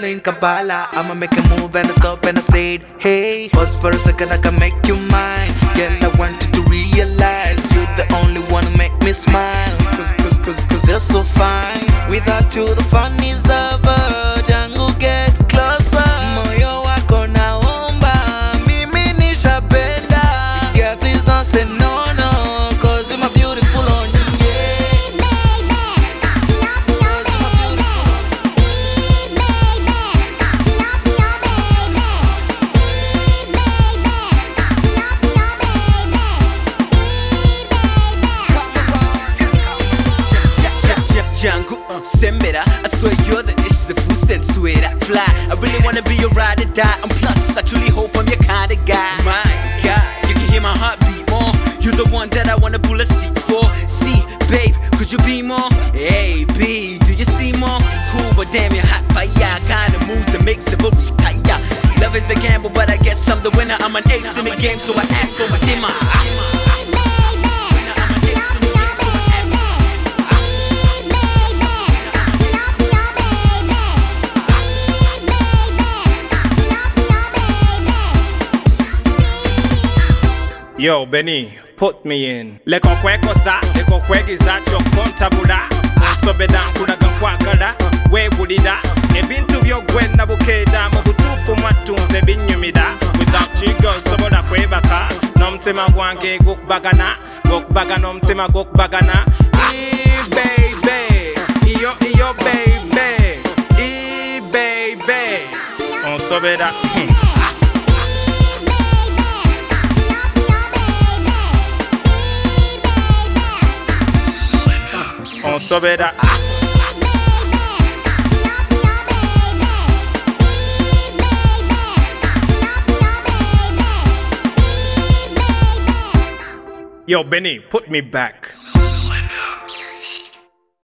Havana in Kampala, I'ma make a move and I stop and I said, hey, pause for a second, I can make you mine. Girl, I want you to realize you're the only one who make me smile. Cause you're so fine. Without you, the fun is over. Jangu, get closer. Moyo wako naomba, mimi nishapenda. Girl, please don't say no, no, cause you're my beautiful on you. Jungle, Sembera, I swear you're the ish, the food sense, swear that fly. I really wanna be your ride or die, and plus, I truly hope I'm your kind of guy. My God, you can hear my heartbeat more. You're the one that I wanna pull a seat for. See, babe, could you be more? Hey, B, do you see more? Cool, but damn, you're hot fire. Kind of moves that makes it retire. Love is a gamble, but I guess I'm the winner. I'm an ace in the game, so I ask for a dimmer. Yo, Benny, put me in. Leko kweko sa, leko kwegiza, chokonta buda. Sobedan kunaga kwagala, we budida. Ebintu byo gwena bukeda, mubutufu mwatunze binyumida. Without you girl, soboda kwebaka. Nomtima gwange gukbagana, gukbagana nomtima gukbagana. Baby, iyo baby, baby. On sobeda. On sobeda. Yo, Benny, put me back.